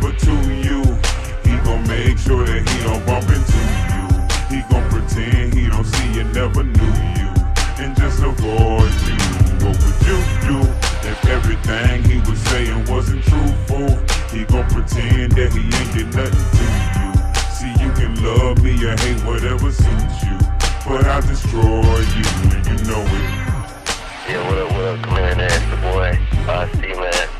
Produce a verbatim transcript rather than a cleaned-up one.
never to you. He gon' make sure that he don't bump into you. He gon' pretend he don't see you, never knew you, and just avoid you. What would you do if everything he was saying wasn't truthful? He gon' pretend that he ain't did nothing to you. See, you can love me or hate, whatever suits you, but I'll destroy you, and you know it. Yeah, what up, what up, come here and ask the boy. I see, man.